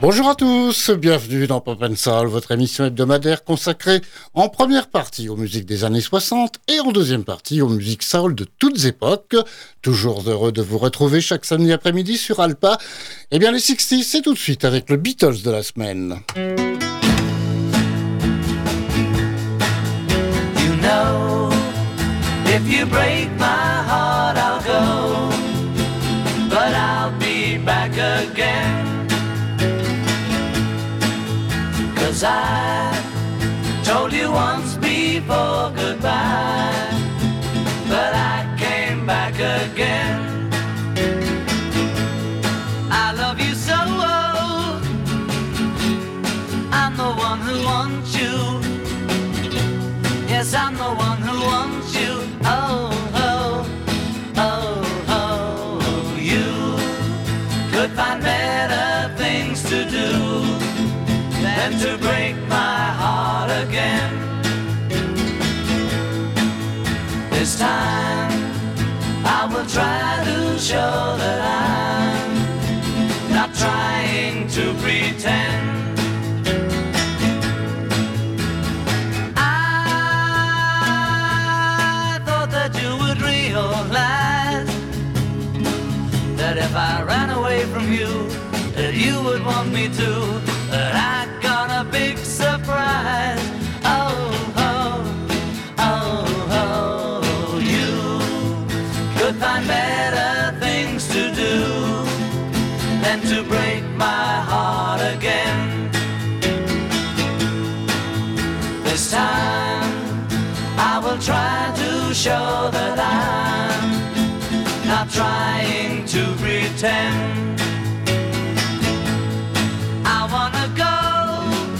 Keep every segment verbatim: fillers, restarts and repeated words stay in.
Bonjour à tous, bienvenue dans Pop and Soul, votre émission hebdomadaire consacrée en première partie aux musiques des années soixante et en deuxième partie aux musiques soul de toutes époques. Toujours heureux de vous retrouver chaque samedi après-midi sur Alpa. Eh bien les soixante, c'est tout de suite avec le Beatles de la semaine. You know, if you break my heart I'll go, but I'll be back again. 'Cause I told you once before goodbye, but I came back again. I love you so, I'm the one who wants you. Yes, I'm the one who wants you. Oh, oh, oh, oh, you could find better things to do than to break my heart again. This time I will try to show that I'm not trying to pretend. I thought that you would realize that if I ran away from you, that you would want me to. But I got a big surprise. Oh, oh, oh, oh, you could find better things to do than to break my heart again. This time I will try to show that I'm not trying to pretend. I wanna go,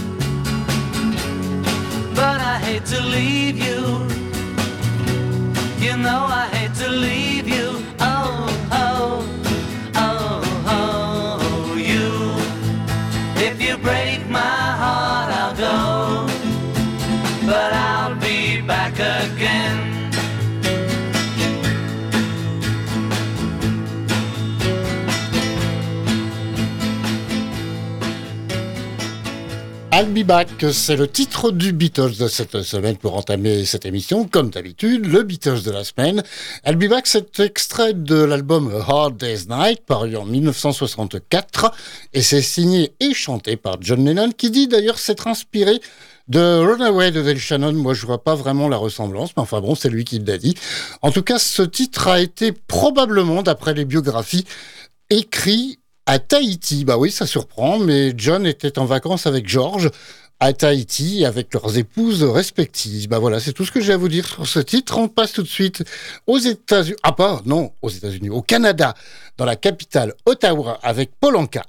but I hate to leave you. You know I hate to leave you. Oh, oh, oh, oh, you. If you break my heart I'll go, but I'll be back again. I'll Be Back, c'est le titre du Beatles de cette semaine pour entamer cette émission. Comme d'habitude, le Beatles de la semaine. I'll Be Back, c'est extrait de l'album A Hard Day's Night, paru en dix-neuf cent soixante-quatre, et c'est signé et chanté par John Lennon, qui dit d'ailleurs s'être inspiré de Runaway de Del Shannon. Moi, je vois pas vraiment la ressemblance, mais enfin bon, c'est lui qui l'a dit. En tout cas, ce titre a été probablement, d'après les biographies, écrit à Tahiti. Bah oui, ça surprend, mais John était en vacances avec George à Tahiti avec leurs épouses respectives. Bah voilà, c'est tout ce que j'ai à vous dire sur ce titre. On passe tout de suite aux États-Unis. Ah pas, non, aux États-Unis, au Canada, dans la capitale Ottawa avec Paul Anka.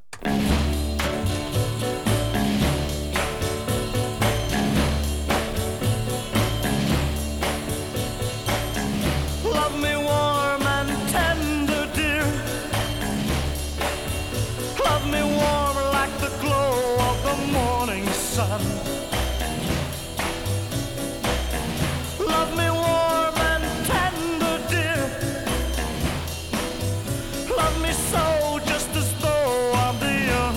Love me warm and tender, dear. Love me so, just as though I'm the young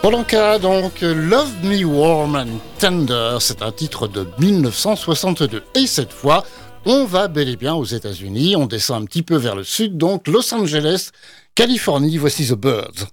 Polanka, donc, Love Me Warm and Tender, c'est un titre de dix-neuf cent soixante-deux. Et cette fois, on va bel et bien aux États-Unis, on descend un petit peu vers le sud, donc Los Angeles, Californie, voici The Byrds.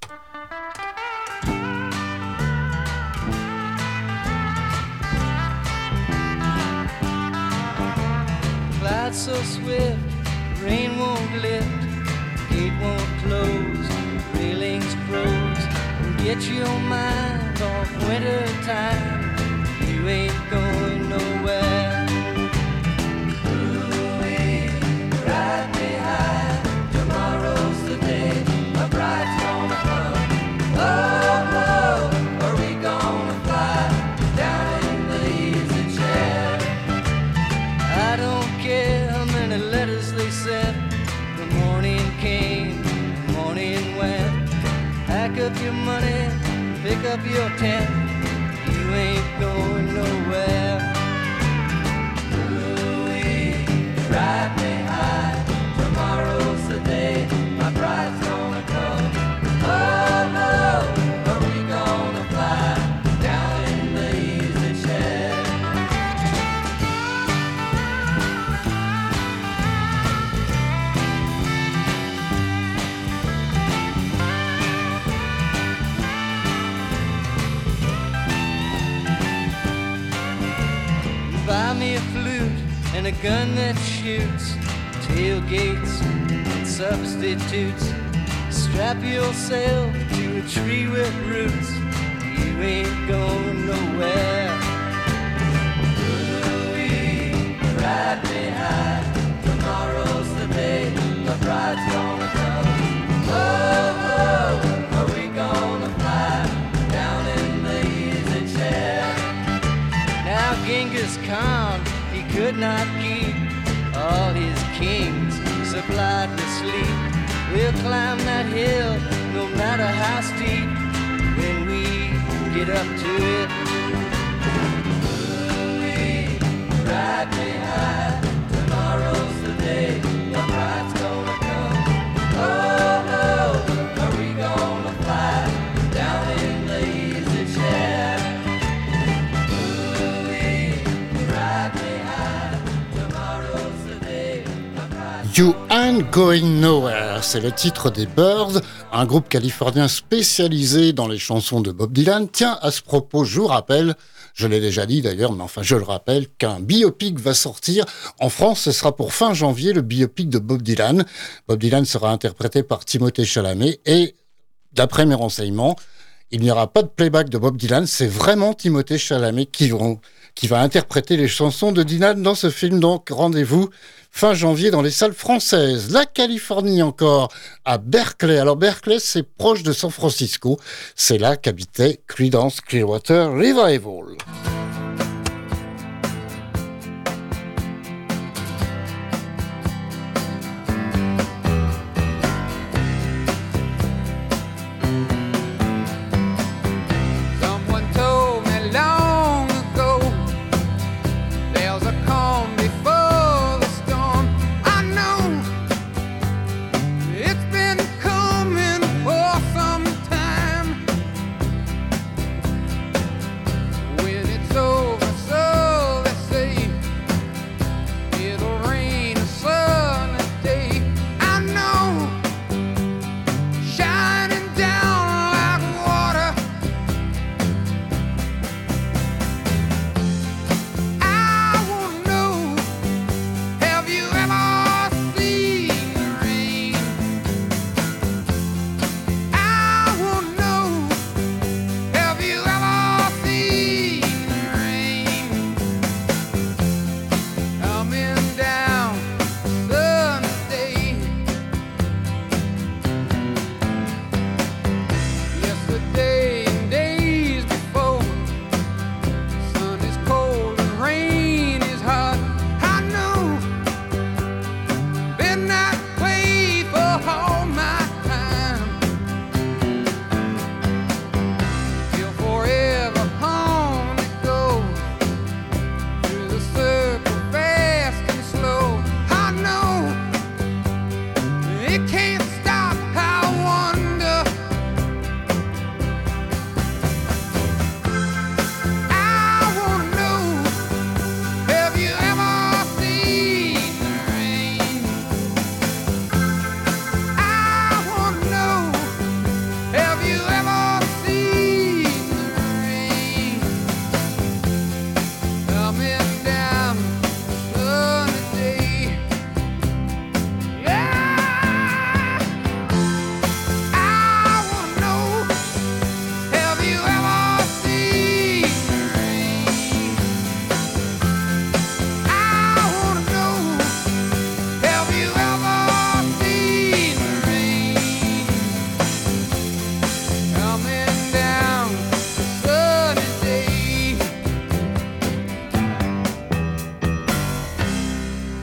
Clouds so swift, rain won't lift, gate won't close, railings froze. Get your mind off winter time, you ain't going nowhere. Ooh-wee, ride me high, tomorrow's the day, a bride's gonna come. Oh, oh, are we gonna fly down in the easy chair? I don't care how many letters they sent, the morning came, the morning went. Pack up your money, pick up your tent, you ain't going nowhere. Ooh-wee, ride me high, tomorrow's the day, my bride's gonna come. Oh, oh, are we gonna fly down in the easy chair? Buy me a flute and a gun that shoots, tailgates and substitutes. Strap yourself to a tree with roots, you ain't going nowhere. Ooh-wee, ride me high, tomorrow's the day, my bride's gonna come. Oh, oh, are we gonna fly down in the easy chair? Now Genghis Khan, he could not keep all his kings supplied with sleep. We'll climb that hill, no matter how steep, when we get up to it. Ooh-wee, ride me high, tomorrow's the day, my bride's gonna come. Oh, oh, are we gonna fly down in the easy chair? You Ain't Going Nowhere, c'est le titre des Byrds, un groupe californien spécialisé dans les chansons de Bob Dylan. Tiens, à ce propos, je vous rappelle, je l'ai déjà dit d'ailleurs, mais enfin je le rappelle, qu'un biopic va sortir. En France, ce sera pour fin janvier, le biopic de Bob Dylan. Bob Dylan sera interprété par Timothée Chalamet et, d'après mes renseignements, il n'y aura pas de playback de Bob Dylan, c'est vraiment Timothée Chalamet qui, vont, qui va interpréter les chansons de Dylan dans ce film. Donc rendez-vous fin janvier dans les salles françaises. La Californie encore, à Berkeley. Alors Berkeley, c'est proche de San Francisco. C'est là qu'habitait Creedence Clearwater Revival. When it's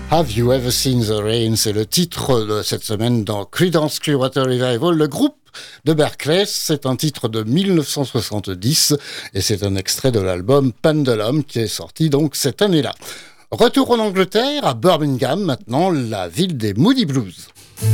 Have You Ever Seen the Rain? C'est le titre de cette semaine dans Creedence Clearwater Revival. Le groupe de Berkeley, c'est un titre de mille neuf cent soixante-dix et c'est un extrait de l'album Pendulum qui est sorti donc cette année-là. Retour en Angleterre, à Birmingham maintenant, la ville des Moody Blues.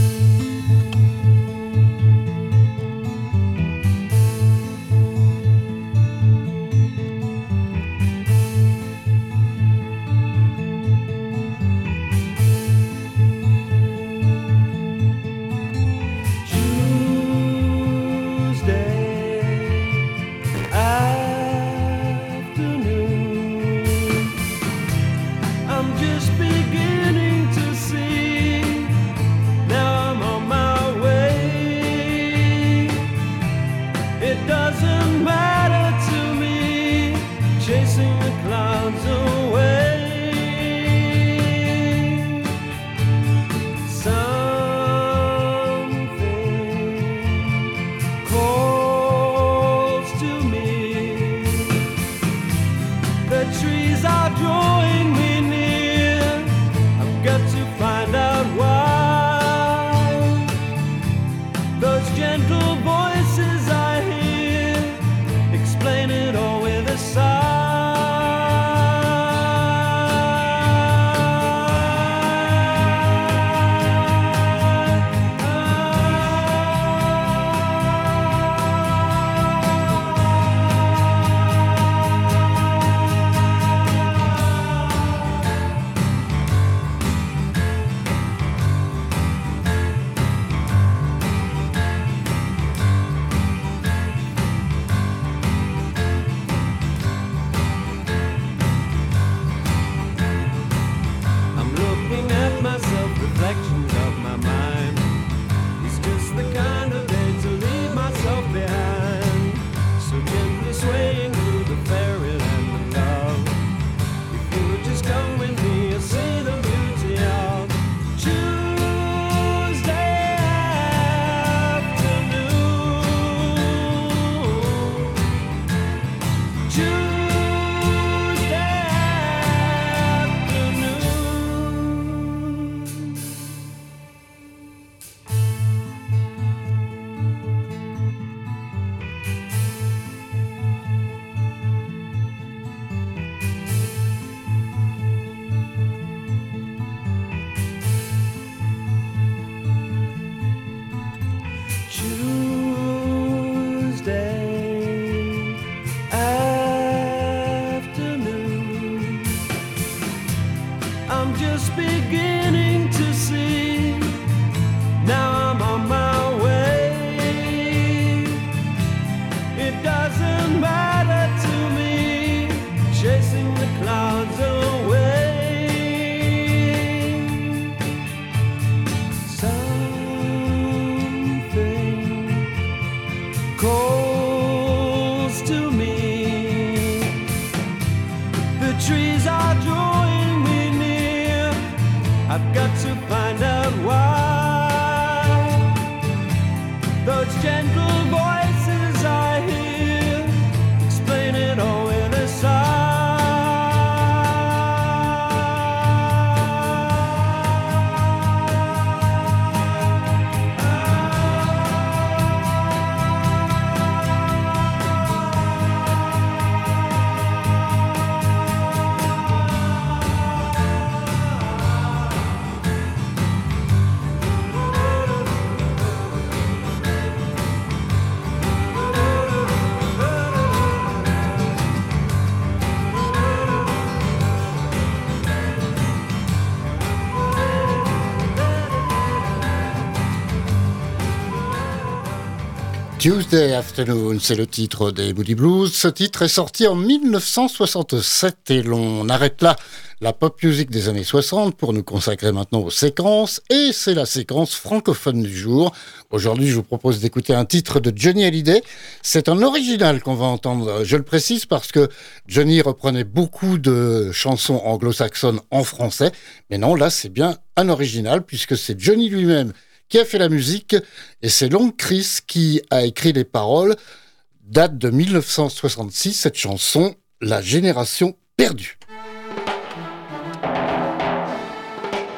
Tuesday Afternoon, c'est le titre des Moody Blues. Ce titre est sorti en mille neuf cent soixante-sept et l'on arrête là la pop music des années soixante pour nous consacrer maintenant aux séquences. Et c'est la séquence francophone du jour. Aujourd'hui, je vous propose d'écouter un titre de Johnny Hallyday. C'est un original qu'on va entendre, je le précise, parce que Johnny reprenait beaucoup de chansons anglo-saxonnes en français. Mais non, là, c'est bien un original puisque c'est Johnny lui-même qui a fait la musique, et c'est Long Chris qui a écrit les paroles. Date de mille neuf cent soixante-six, cette chanson, La Génération Perdue.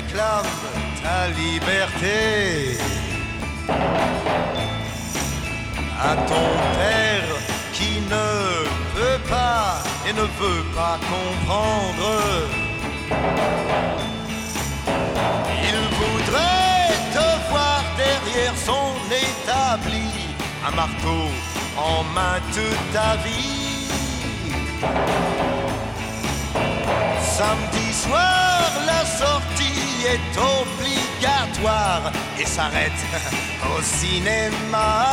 réclame ta liberté. À ton père qui ne peut pas et ne veut pas comprendre, il voudrait te voir derrière son établi, un marteau en main toute ta vie. Samedi soir, la sortie est obligatoire et s'arrête au cinéma.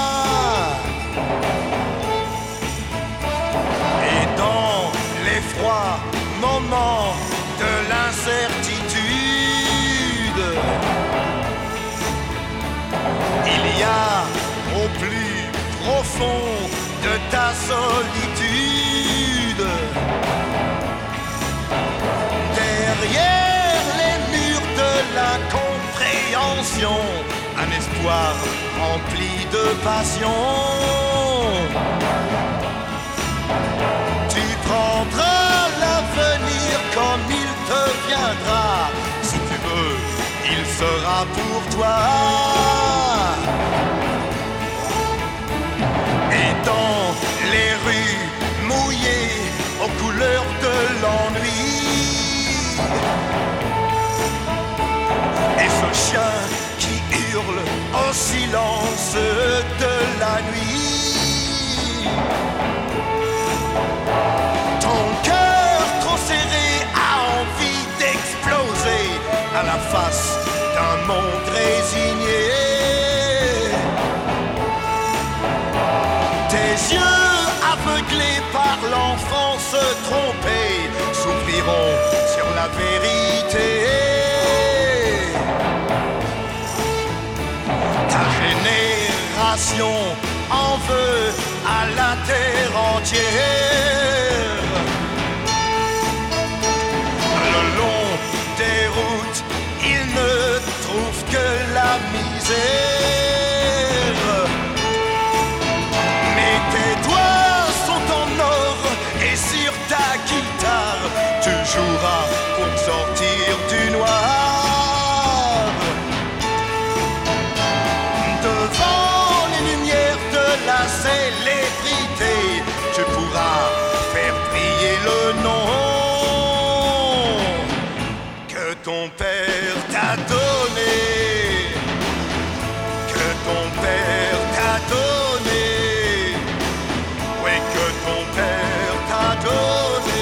Et dans les froids moments de l'incertitude, il y a au plus profond de ta solitude, derrière les murs de l'incompréhension, un espoir rempli de passion. Tu prendras l'avenir comme il te viendra. Si tu veux, il sera pour toi. Et dans les rues mouillées aux couleurs de l'ennui, et ce chien qui hurle au silence de la nuit, ton cœur trop serré a envie d'exploser à la face d'un monde résigné. Tes yeux aveuglés par l'enfance trompée s'ouvriront sur la vérité. Ta génération en veut à la terre entière. Le long des routes, il ne trouve que la misère. Mais tes doigts sont en or et sur ta guitare, tu joueras pour sortir du noir. Devant les lumières de la célébrité, tu pourras faire briller le nom que ton père t'a donné, que ton père t'a donné, ouais, que ton père t'a donné.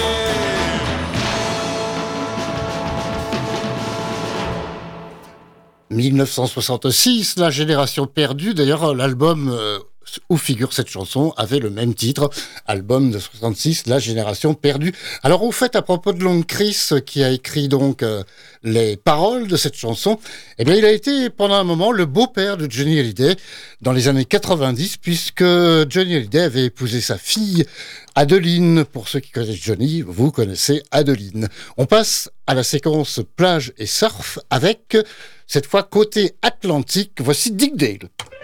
mille neuf cent soixante-six, La Génération Perdue. D'ailleurs, l'album euh, où figure cette chanson avait le même titre, album de soixante-six, La Génération Perdue. Alors, au fait, à propos de Long Chris, qui a écrit donc euh, les paroles de cette chanson, eh bien, il a été pendant un moment le beau-père de Johnny Hallyday dans les années quatre-vingt-dix, puisque Johnny Hallyday avait épousé sa fille Adeline. Pour ceux qui connaissent Johnny, vous connaissez Adeline. On passe à la séquence plage et surf avec, cette fois côté Atlantique, voici Dick Dale.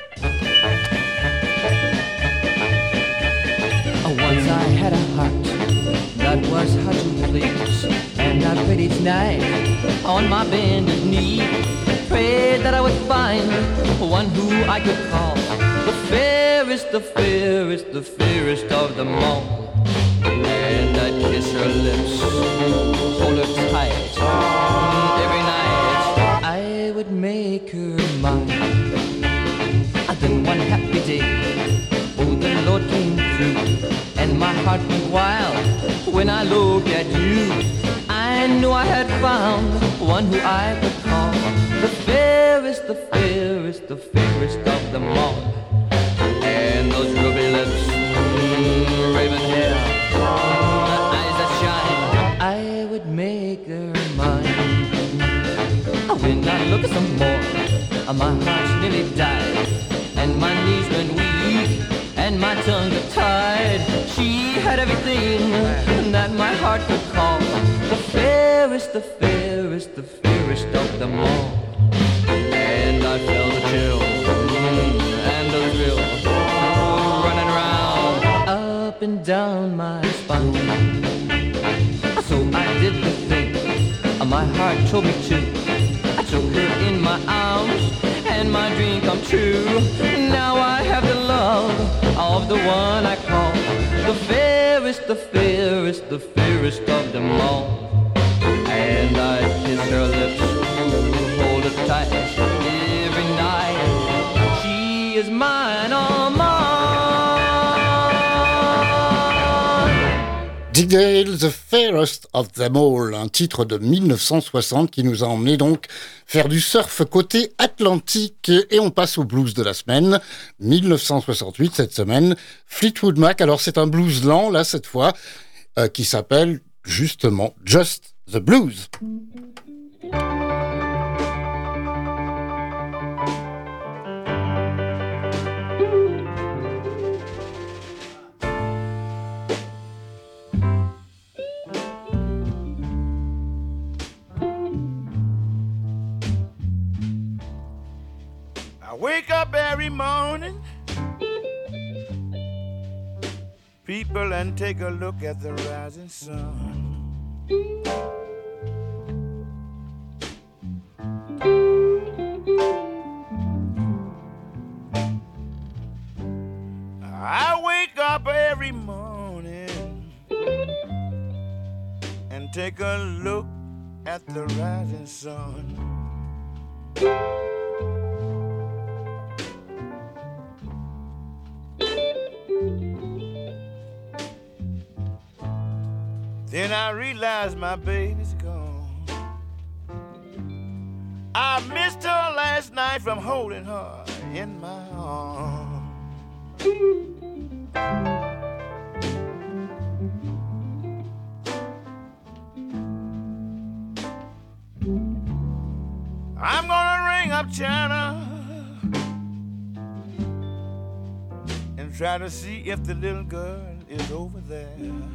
Once I had a heart that was hard to please, and I prayed each night on my bended knee, prayed that I would find one who I could call the fairest, the fairest, the fairest of them all. And I'd kiss her lips, hold her tight, every night I would make her mine. And then one happy day, oh, the Lord came through, and my heart went wild when I looked at you. I knew I had found one who I could call the fairest, the fairest, the fairest of them all. And those ruby lips, mm, raven hair, eyes that shine, I would make her mine. When I look at some more, my heart's nearly died, and my knees went weak, and my tongue got tied. She had everything that my heart could call the fairest, the fairest, the fairest of them all. And I felt a chill mm, and a thrill running round up and down my spine. So I did the thing my heart told me to. I took her in my arms, and my dream come true. Now I have the love of the one I call the fairest, the fairest, the fairest of them all. And I kiss her lips, hold her tight every night. She is mine, all mine. Dick Dale, The Fairest of Them All, un titre de mille neuf cent soixante qui nous a emmené donc faire du surf côté Atlantique, et on passe au blues de la semaine. mille neuf cent soixante-huit cette semaine, Fleetwood Mac. Alors c'est un blues lent là cette fois, euh, qui s'appelle justement Just the Blues. I wake up every morning, people, and take a look at the rising sun. I wake up every morning and take a look at the rising sun. Then I realize my baby's gone. I missed her last night from holding her in my arms. I'm gonna ring up China and try to see if the little girl is over there.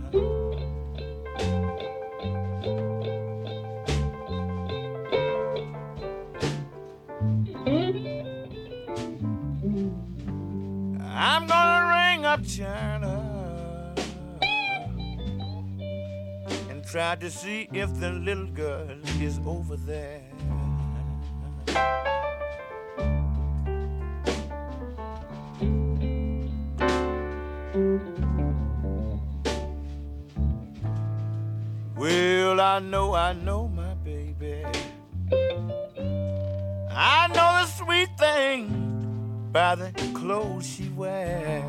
I'm gonna ring up China and try to see if the little girl is over there. Well, I know, I know my baby. I know the sweet thing by the clothes she wears.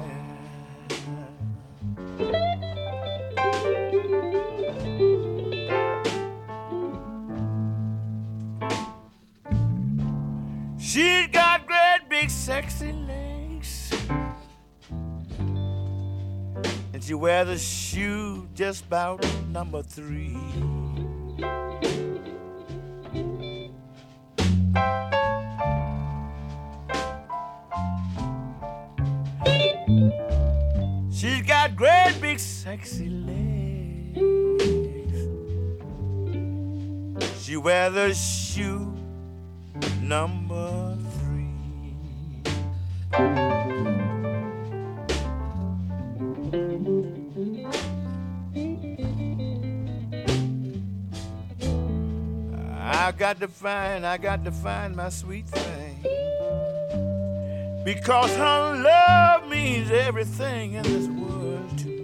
She's got great big sexy legs, and she wears a shoe just about number three. She's got great big sexy legs. She wears a shoe number three. I got to find, I got to find my sweet thing, because her love means everything in this world to me.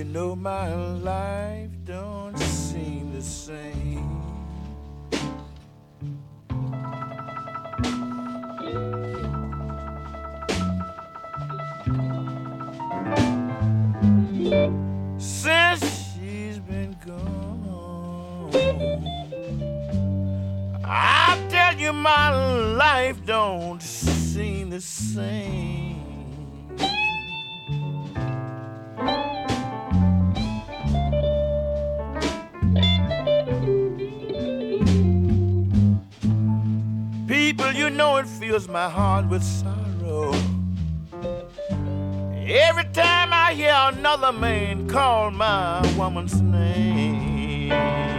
you know my life don't seem the same. Since she's been gone, I tell you my life don't seem the same. People, you know it fills my heart with sorrow every time I hear another man call my woman's name.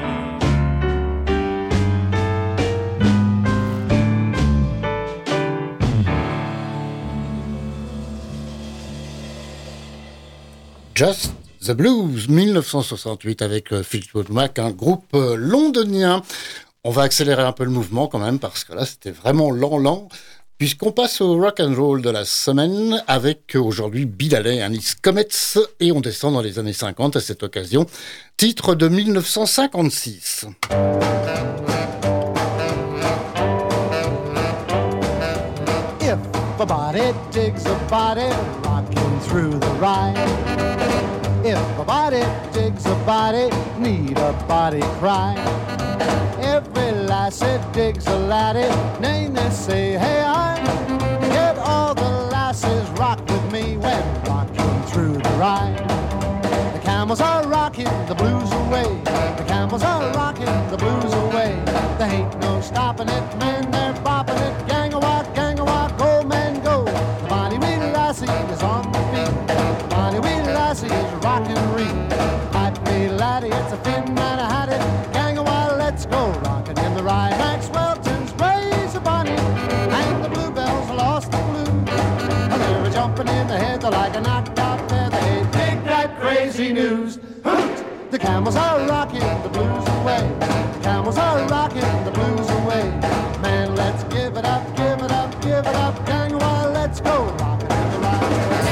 Just the Blues, dix-neuf cent soixante-huit, avec Fleetwood Mac, un groupe londonien. On va accélérer un peu le mouvement quand même, parce que là, c'était vraiment lent, lent. Puisqu'on passe au rock and roll de la semaine avec aujourd'hui Bill Haley and His Comets, et on descend dans les années cinquante à cette occasion. Titre de dix-neuf cent cinquante-six. If a body digs a body rocking through the ride, if a body digs a body, need a body cry. Every lassie digs a laddie, nay, they say, hey, I get all the lassies rock with me when rocking through the ride. The camels are rocking the blues away, the camels are rocking the blues away. There ain't no stopping it, man, they're bopping it. Gang a walk, gang a walk, old man go. The bonny wee lassie is on the beat, the bonny wee lassie is rocking reed. Hot me laddie, it's a fin man a hattie. Gang a walk, let's go, rocking in the ride. Maxwellton's raised a bonny, and the bluebells lost the blue. They were jumping in the head, they're like a knocked out feather. Hey, take that crazy news. Hoot! The camels are rocking the blues away. The camels are rocking the blues away. Man, let's give it up, give it up, give it up. Gang, well, let's go, rocking in the ride.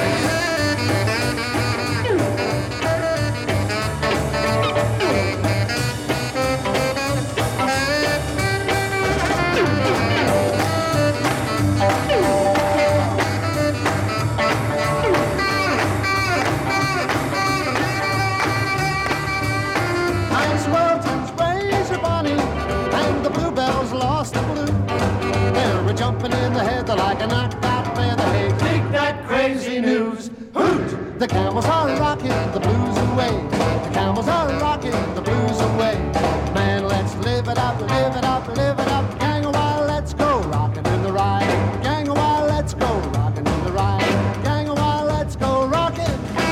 Jumping in the head, they're like a knocked out feather. Hey, take that crazy news. Hoot! The camels are rocking the blues away. The camels are rocking the blues away. Man, let's live it up, live it up, live it up. Gang a while, let's go, rocking in the ride. Gang a while, let's go, rocking in the ride. Gang a while, let's go, rocking in the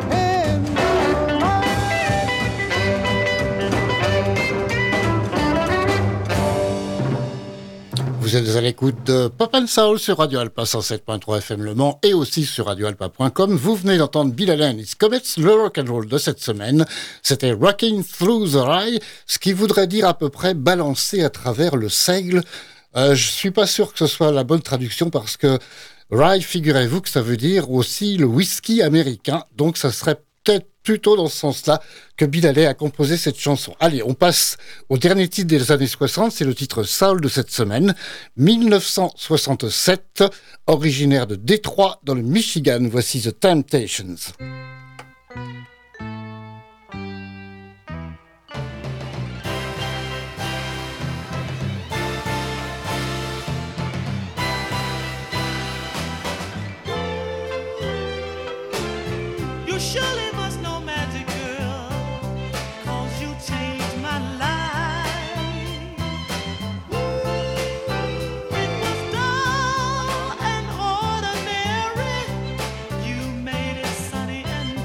ride. Vous êtes à l'écoute de Pop and Soul sur Radio Alpa cent sept point trois F M Le Mans et aussi sur radio alpa point com. Vous venez d'entendre Bill Haley and His Comets, le rock'n'roll de cette semaine. C'était Rocking Through the Rye, ce qui voudrait dire à peu près balancer à travers le seigle. Euh, je suis pas sûr que ce soit la bonne traduction parce que rye, figurez-vous que ça veut dire aussi le whisky américain. Donc ça serait peut-être plutôt dans ce sens-là que Bill Haley a composé cette chanson. Allez, on passe au dernier titre des années soixante, c'est le titre Soul de cette semaine, dix-neuf cent soixante-sept, originaire de Détroit dans le Michigan. Voici The Temptations. You surely must know Magic Girl, 'cause you changed my life. It was dull and ordinary, you made it sunny and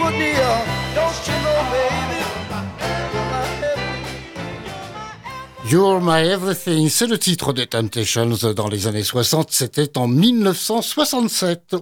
a deal. Don't you know, baby? You're my everything. You're My Everything, c'est le titre des Temptations dans les années soixante, c'était en mille neuf cent soixante-sept.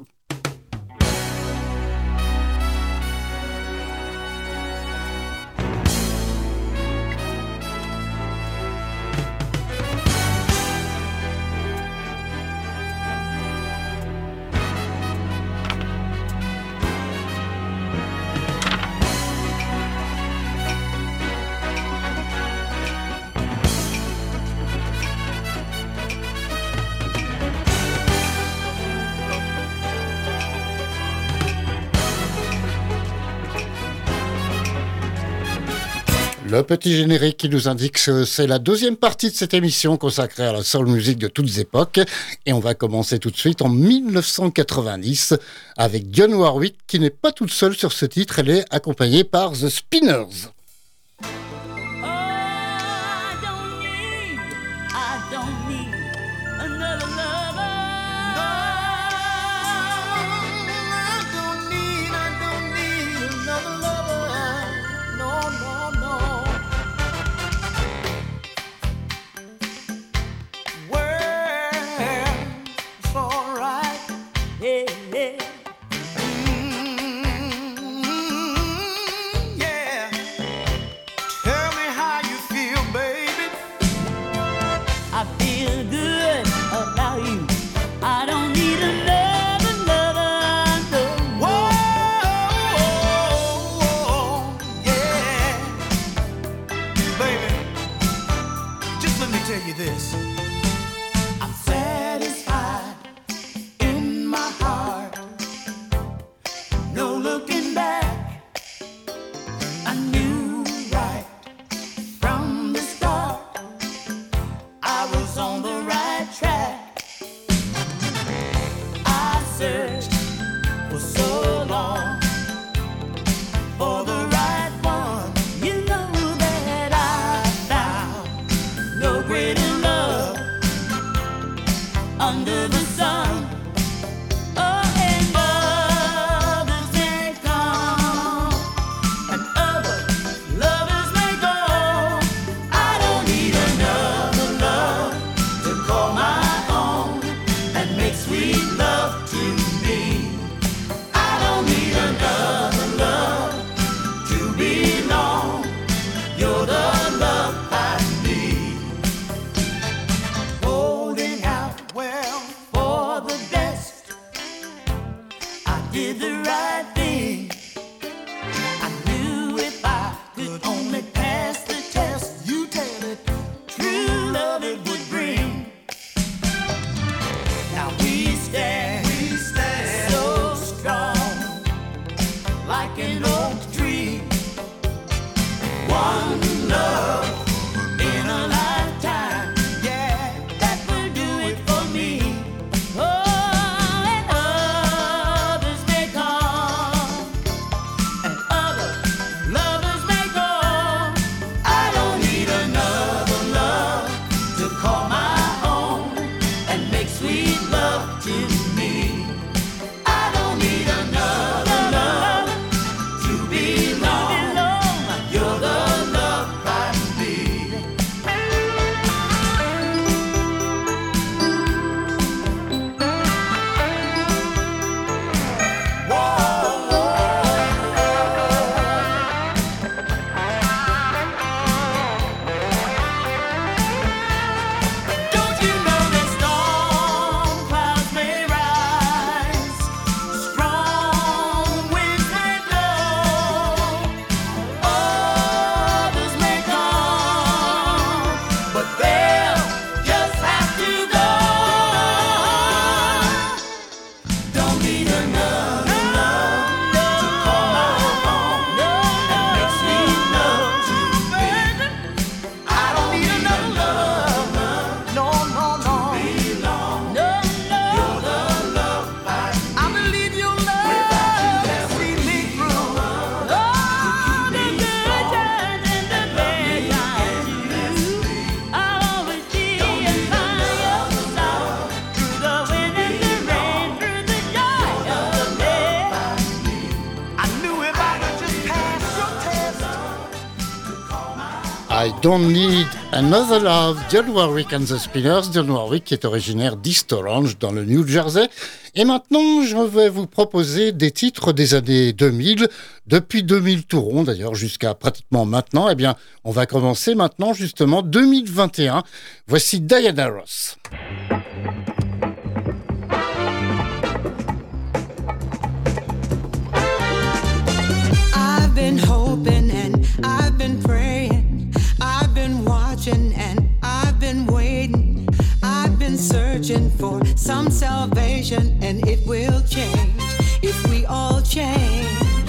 Le petit générique qui nous indique que c'est la deuxième partie de cette émission consacrée à la soul music de toutes époques. Et on va commencer tout de suite en mille neuf cent quatre-vingt-dix avec Dionne Warwick qui n'est pas toute seule sur ce titre, elle est accompagnée par The Spinners. Mm, yeah. I Don't Need Another Love, Dionne Warwick and the Spinners. Dionne Warwick qui est originaire d'East Orange dans le New Jersey. Et maintenant, je vais vous proposer des titres des années deux mille, depuis deux mille tout rond d'ailleurs jusqu'à pratiquement maintenant. Eh bien, on va commencer maintenant justement deux mille vingt et un. Voici Diana Ross. I've been hoping and I've been praying, I've been watching and I've been waiting, I've been searching for some salvation, and it will change if we all change.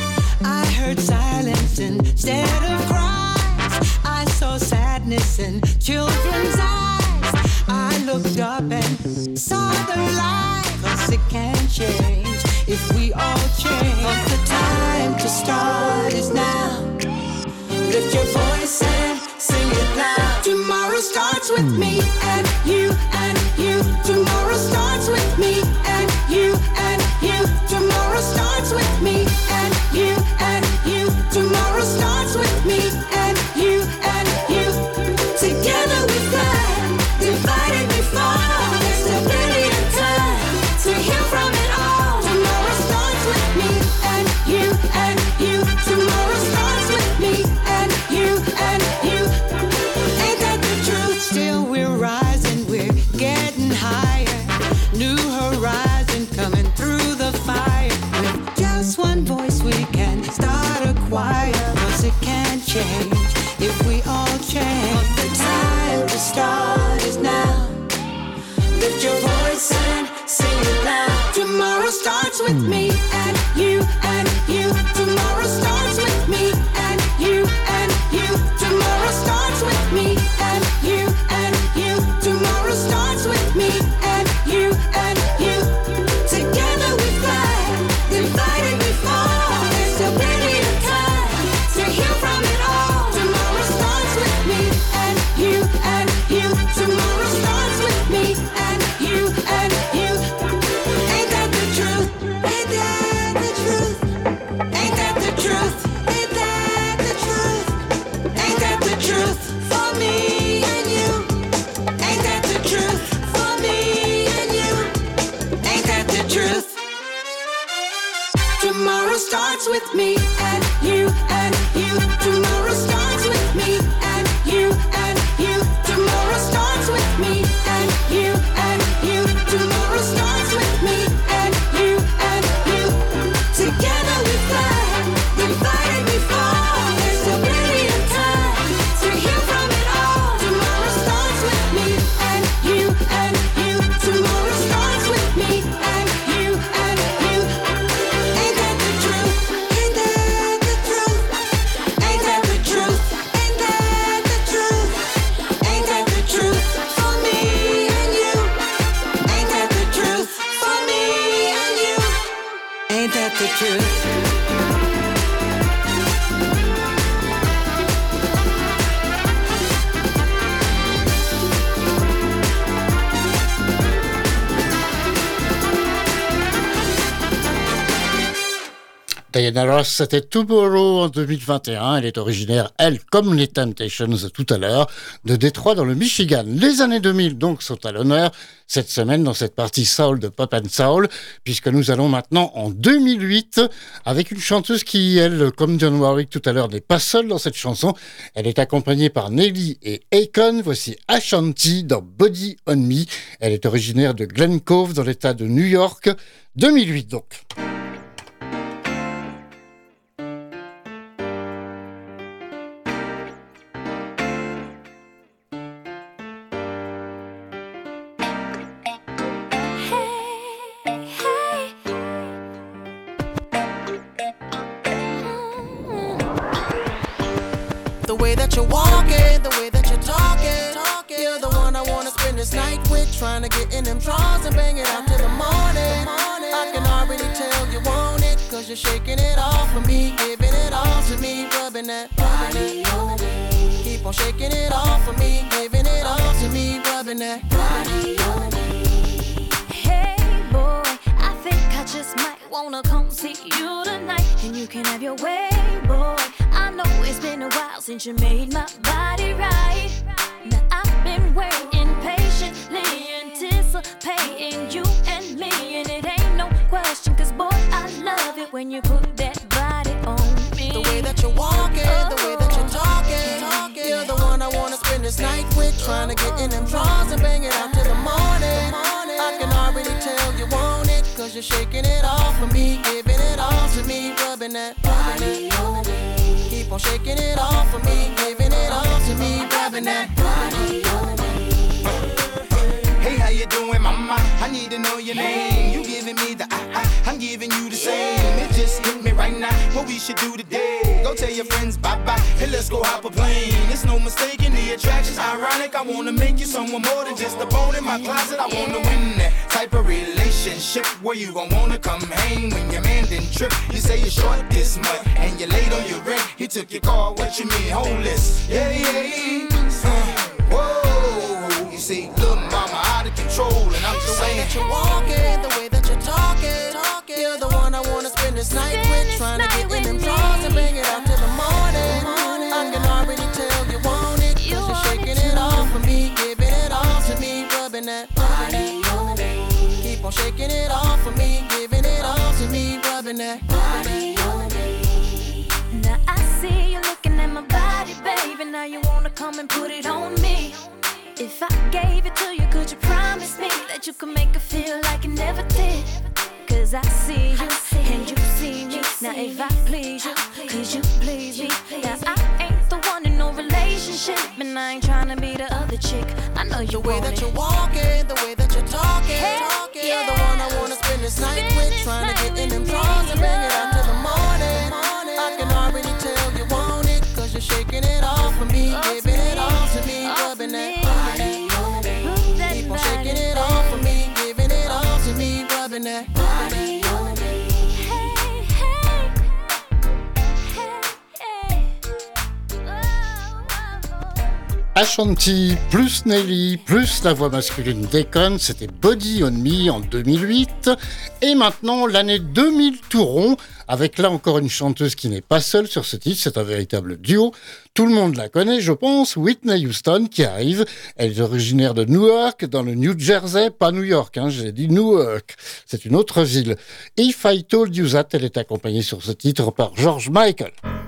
I heard silence instead of cries, I saw sadness in children's eyes, I looked up and saw the light, 'cause it can change if we all change. 'Cause the time to start is now. Lift your voice and sing it loud. Tomorrow starts with me and you and you. Tomorrow starts with me and you and you. Tomorrow starts with me and you and you. Tomorrow starts with me and you and you. Together we fly, divided we fall. There's still plenty of time to heal from it all. Tomorrow starts with me and you and you. Tomorrow starts with me and you and you. Ain't that the truth? Still we're rising, we're getting higher. New horizon coming through the fire. With just one voice we can start a choir. 'Cause it can change if we all change. The time to start is now. Lift your voice and sing it loud. Tomorrow starts with me and you and you. Tomorrow starts with me and you and you. Tomorrow starts with me and you and you. Tomorrow starts with me and you and you. Together we fly, divided we fall. There's still plenty of time to heal from it all. Tomorrow starts with me and you and you. Tomorrow starts with me and you and you. Ain't that the truth? Ain't that the truth? Ain't that the truth? Ain't that the truth? Ain't that the truth for me and you? Ain't that the truth for me and you? Ain't that the truth? Tomorrow starts with me and you and you. Tomorrow starts with me and you and you. Tomorrow starts with me and you and you. Tomorrow starts with me and you and you. Together we fly, divided we fall. There's still plenty of time to heal from it all. Tomorrow starts with me and you and you. Tomorrow starts with me and you and you. Ain't that the truth? Ain't that the truth? Ain't that the truth? Ain't that the truth? Ain't that the truth for me and you? Ain't that the truth for me and you? Ain't that the truth? Diana Ross, c'était Tomorrow en deux mille vingt et un. Elle est originaire, elle, comme les Temptations tout à l'heure, de Détroit dans le Michigan. Les années deux mille, donc, sont à l'honneur cette semaine dans cette partie soul de Pop and Soul, puisque nous allons maintenant en deux mille huit avec une chanteuse qui, elle, comme Dionne Warwick tout à l'heure, n'est pas seule dans cette chanson. Elle est accompagnée par Nelly et Akon. Voici Ashanti dans Body on Me. Elle est originaire de Glen Cove dans l'État de New York. deux mille huit, donc. The way that you're walking, the way that you're talking, talking. You're the one I wanna spend this night with, trying to get in them drawers and bang it out till the morning. I can already tell you want it, cause you're shaking it off for me, giving it all to me, rubbing that body on me. Keep on shaking it off for me, giving it all to me, rubbing that body on me. Hey boy, I think I just might wanna come see you tonight, and you can have your way, boy. I know it's been a while since you made my body right. Now I've been waiting patiently, anticipating you and me. And it ain't no question, cause boy, I love it when you put that body on me. The way that you're walking, oh, the way that you're talking, talking. You're the one I wanna spend this night with, trying to get in them drawers and bang it out till the morning. I can already tell you want it, cause you're shaking it off for me, giving it all to me, rubbing that body on me. Keep on shaking it off for me, giving it all to me, rubbing that body on me. Hey, how you doing, mama? I need to know your name. You giving me the I, I, I'm giving you the same. It just hit me right now, what we should do today. Go tell your friends bye-bye, and let's go hop a plane. It's no mistaking the attraction's ironic. I wanna make you someone more than just a bone in my closet. I wanna win that type of relationship where you gon' wanna come hang when your man didn't trip. You say you're short this much, and you're late on your rent. He took your car, what you mean, homeless? Yeah, yeah, yeah. Uh, whoa, you see, little mama out of control, and I'm just saying. The way that you're walking, the way that you're talking, talking. You're the one I wanna spend this night with, trying to get in them drawers and bring it out till the morning. I can already tell you want it, cause you're shaking it off for me, giving it all to me, rubbing that body on me. Keep on shaking it off for me, giving it all to me, rubbing that body on me. Now I see you looking at my body, baby. Now you wanna come and put it on me. If I gave it to you, could you promise me that you could make it feel like it never did? Cause I see you, and you see me. Now if I please you, could you please me? Now I ain't the one in no relationship, and I ain't tryna be the other chick. I know you The way want that it. you're walking, the way that you're talking, Hey, talking. yeah. You're the one I wanna spend this night with, trying to get in them drawers and bang it out till the morning. I can already tell you want it, cause you're shaking it off for me, giving it all to me, rubbing that body on me. Keep on shaking it off for me, giving it all to me, rubbing that body on me. Hey, hey, hey, hey. Oh, oh, oh. Ashanti plus Nelly plus la voix masculine d'Akon, c'était Body on Me en deux mille huit. Et maintenant l'année deux mille tout rond, avec là encore une chanteuse qui n'est pas seule sur ce titre, c'est un véritable duo. Tout le monde la connaît, je pense, Whitney Houston qui arrive. Elle est originaire de Newark, dans le New Jersey, pas New York, hein, j'ai dit Newark, c'est une autre ville. If I Told You That, elle est accompagnée sur ce titre par George Michael.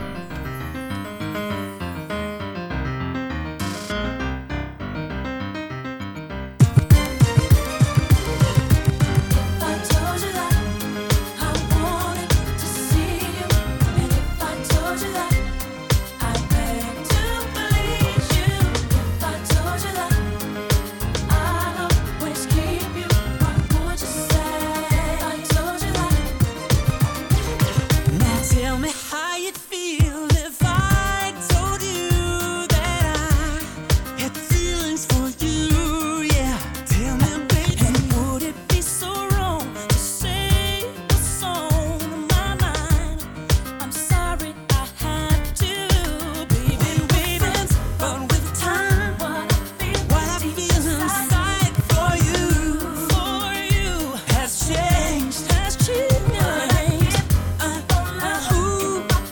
Tell me how you'd feel if I told you that I had feelings for you, yeah. Tell me, baby, and would it be so wrong to sing a song in my mind? I'm sorry I have to, baby, baby, but with time, what I feel inside for you, for you has changed, has changed.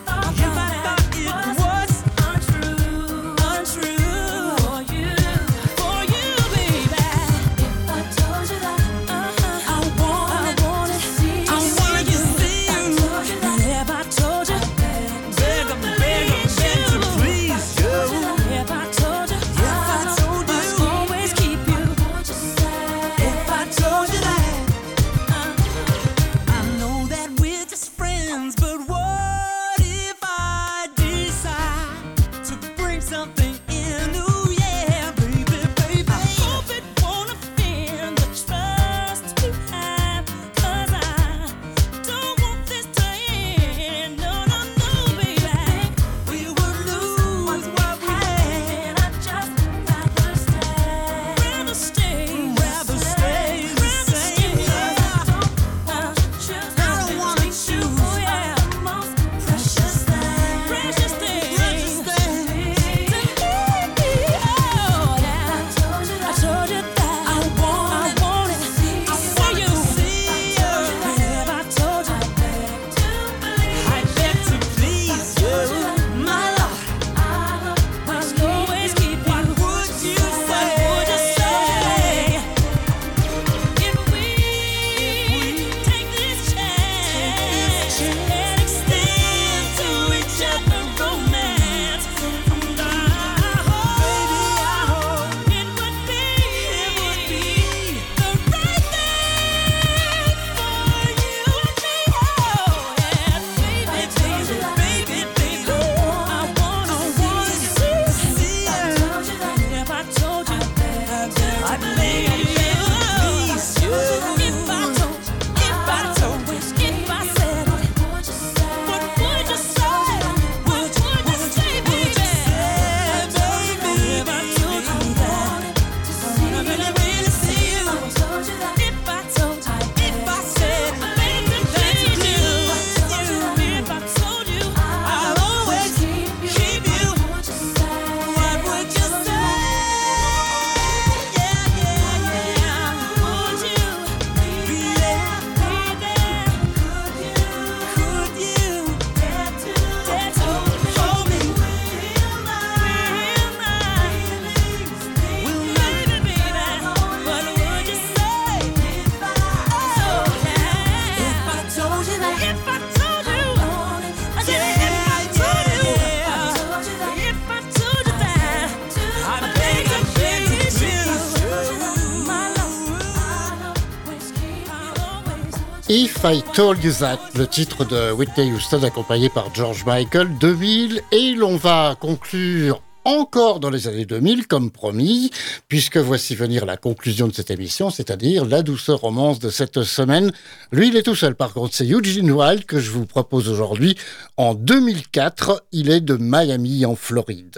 If I Told You That, le titre de Whitney Houston accompagné par George Michael, deux mille, et l'on va conclure encore dans les années deux mille, comme promis, puisque voici venir la conclusion de cette émission, c'est-à-dire la douceur romance de cette semaine. Lui, il est tout seul, par contre, c'est Eugene Wilde que je vous propose aujourd'hui. En deux mille quatre, il est de Miami, en Floride.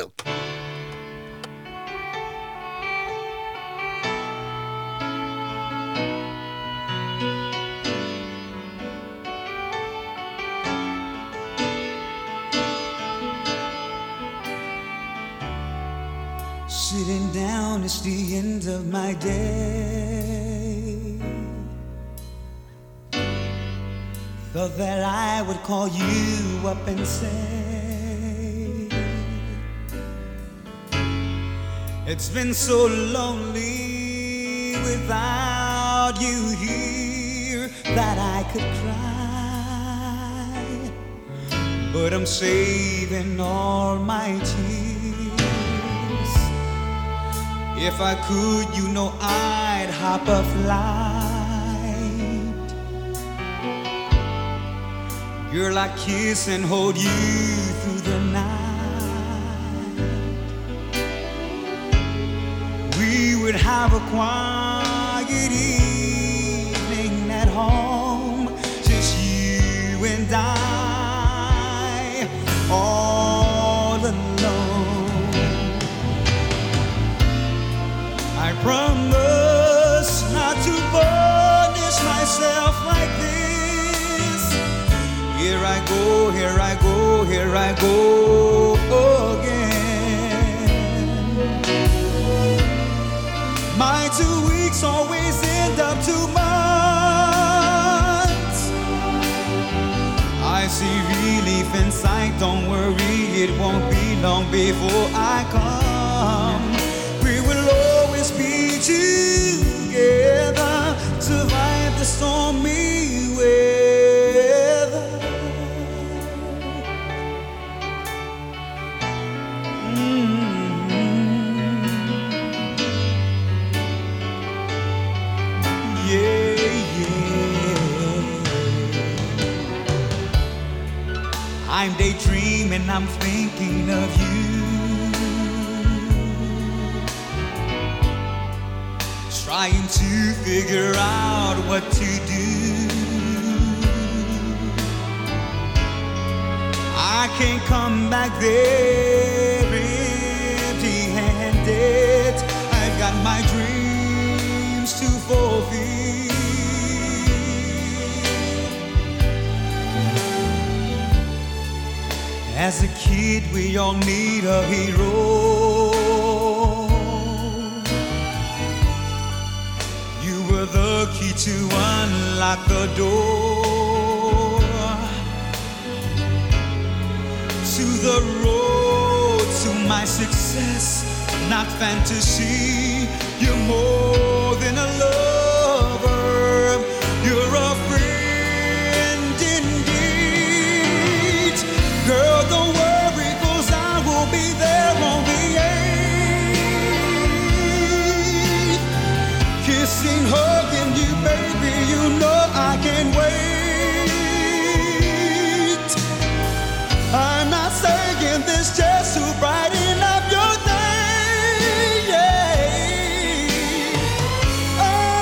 Sitting down, it's the end of my day. Thought that I would call you up and say, it's been so lonely without you here that I could cry, but I'm saving all my tears. If I could, you know I'd hop a flight. Girl, I'd kiss and hold you through the night. We would have a quiet evening at home, just you and I, all alone. I promise not to punish myself like this. Here I go, here I go, here I go again. My two weeks always end up two months. I see relief in sight, don't worry, it won't be long before I come. We will always be together, survive the stormy weather. Mm-hmm. Yeah, yeah. I'm daydreaming, I'm thinking of you. Trying to figure out what to do. I can't come back there empty-handed. I've got my dreams to fulfill. As a kid, we all need a hero. The key to unlock the door to the road to my success, not fantasy. You're more than a lover, you're a friend indeed. Girl, don't worry, 'cause I will be there on the eighth, kissing her. Baby, you know I can't wait. I'm not saying this just to brighten up your day. Yeah. Oh,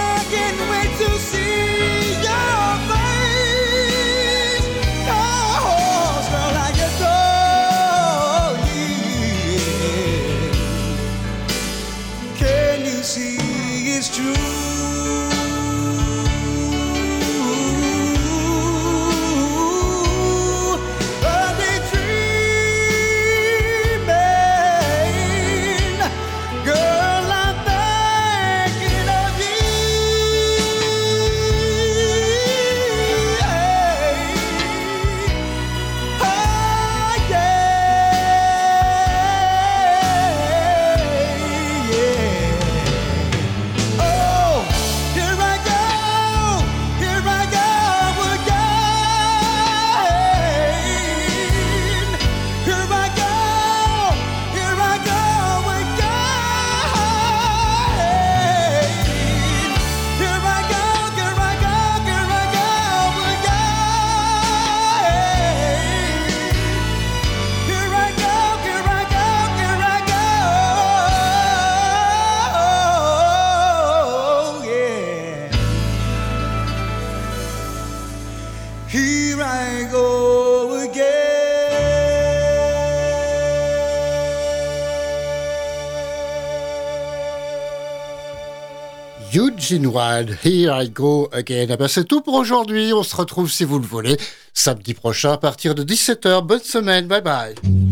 Eugene Wilde, Here I Go Again. Eh ben, c'est tout pour aujourd'hui. On se retrouve, si vous le voulez, samedi prochain à partir de dix-sept heures. Bonne semaine. Bye bye.